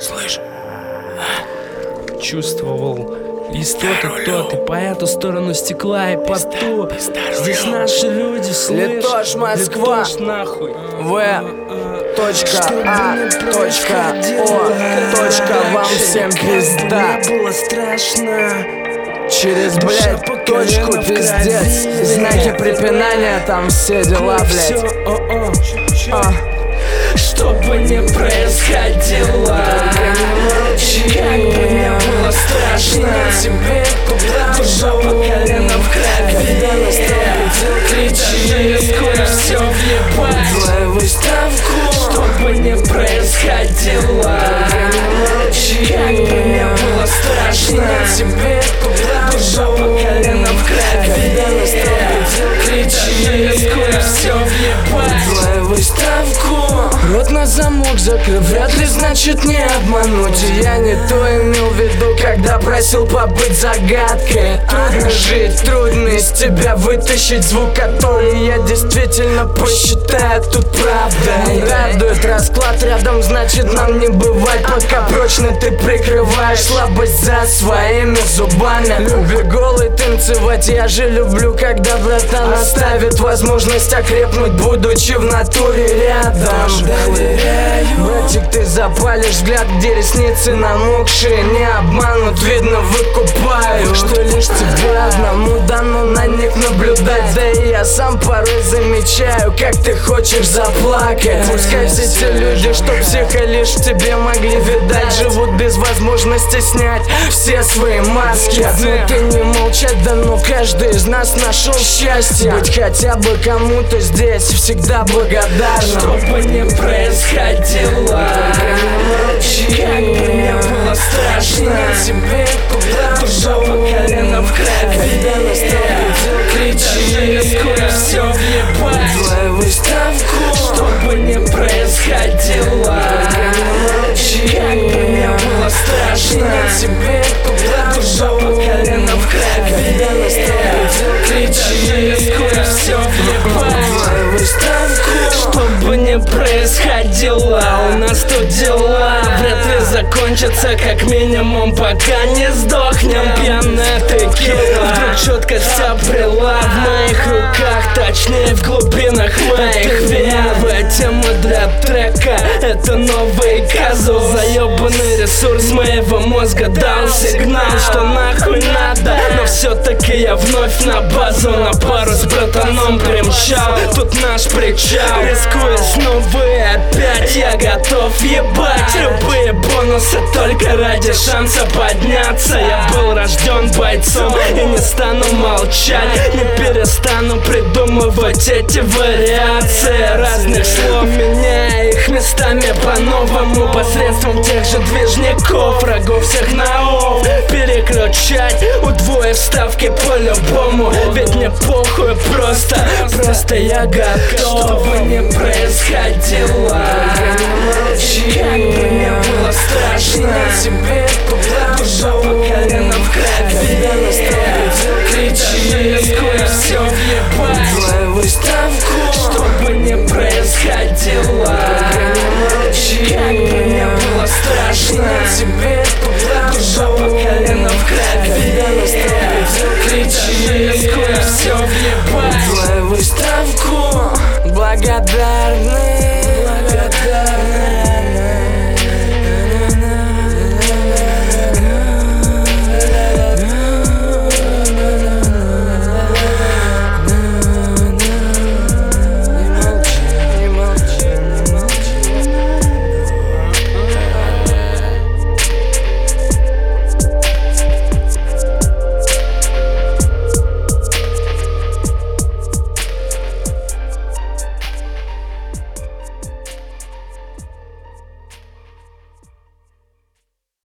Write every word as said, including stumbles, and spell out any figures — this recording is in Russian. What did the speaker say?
Слышь, а? Чувствовал истоты тот, и по эту сторону стекла и по ту. Здесь наши люди, слышь. Литош, Москва. Литош, нахуй. В. Точка А. Точка О. Точка вам всем пизда. Было страшно. Через, блядь, точку пиздец. Знаки препинания, там все дела, блядь. А. Что бы ни происходило, как бы мне было страшно, тебе душа по колено в крови. Кричи, скоро все въебать твою выставку. Что бы ни происходило, как бы мне было страшно, тебе душа по колено в крови. Кричи, скоро все въебать твою выставку. Рот на замок закрыв, вряд ли значит не обмануть. И я не то имел в виду, когда просил побыть загадкой. Трудно жить, трудно из тебя вытащить звук, который я действительно посчитаю тут правда. Радует расклад рядом, значит нам не бывать, пока прочно ты прикрываешь слабость за своими зубами. Люби голый танцевать, я же люблю, когда братан оставит возможность окрепнуть, будучи в натуре рядом. Братик, ты запалишь взгляд, где ресницы намокшие, не обманут, видно выкупаю, что лишь тебе одному дано на них наблюдать. Да и я сам порой замечаю, как ты хочешь заплакать. Пускай все те люди, что психо лишь в тебе могли видать, живут без возможности снять все свои маски. Но ты не молчать, да ну каждый из нас нашел счастье. Быть хотя бы кому-то здесь всегда благодарным. Что бы ни происходило, как бы мне было страшно, тебе душа по колено в крови. Кричи, скоро все въебать твою выставку. Что бы ни происходило, как бы мне было страшно, тебе душа по колено в крови. Кричи, скоро все въебать твою выставку. Что бы ни происходило, у нас тут дела вряд ли закончатся, как минимум пока не сдохнем. Пьяная текила вдруг четкость обрела в моих руках, точнее в глубинах моих вен. Тема рэп-трека — это новый казус. Заебанный ресурс моего мозга дал сигнал, что нахуй надо. Но все-таки я вновь на базу, на пару с братаном примчал. Тут наш причал, рискуя снова и опять я готов ебать любые бонусы только ради шанса подняться. Я был рожден бойцом и не стану молчать, не перестану придумывать эти вариации разных слов, меняя их местами по-новому посредством тех же движников, врагов всех наов. Переключать, удвоив ставки по-любому, ведь мне похуй, просто, просто я готов. Что бы ни происходило,